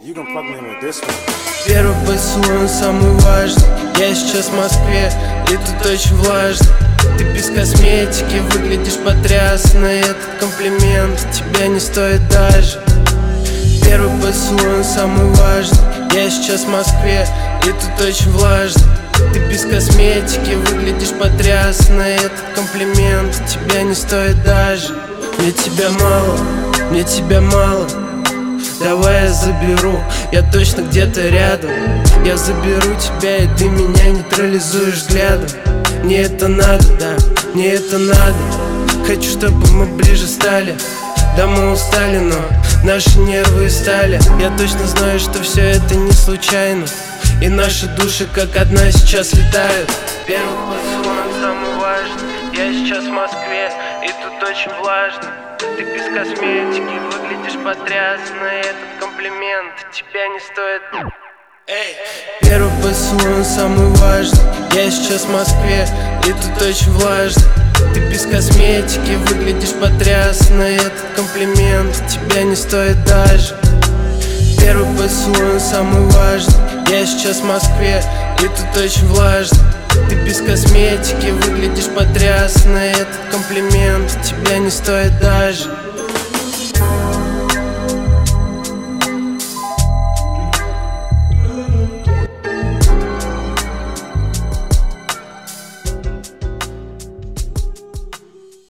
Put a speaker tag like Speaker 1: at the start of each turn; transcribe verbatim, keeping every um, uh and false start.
Speaker 1: You can plug me in with this one.
Speaker 2: Первый поцелуй, самый важный. Я сейчас в Москве, и тут очень влажно. Ты без косметики выглядишь потрясно. Этот комплимент тебя не стоит даже. Первый поцелуй, самый важный. Я сейчас в Москве, и тут очень влажно. Ты без косметики выглядишь потрясно. Этот комплимент тебя не стоит даже. Мне тебя мало, мне тебя мало. Давай я заберу, я точно где-то рядом. Я заберу тебя, и ты меня нейтрализуешь взглядом. Мне это надо, да, мне это надо. Хочу, чтобы мы ближе стали. Да, мы устали, но наши нервы стали. Я точно знаю, что все это не случайно. И наши души как одна сейчас летают. Первый поцелуй самый важный. Я сейчас в Москве, и тут очень влажно. Ты без косметики выглядишь потрясно. Этот комплимент тебя не стоит. Эй. Первый поцелуй самый важный. Я сейчас в Москве, и тут очень влажно. Ты без косметики выглядишь потрясно. Этот комплимент тебя не стоит даже. Первый поцелуй самый важный. Я сейчас в Москве, и тут очень влажно. Ты без косметики выглядишь потрясно. Этот комплимент тебя не стоит даже.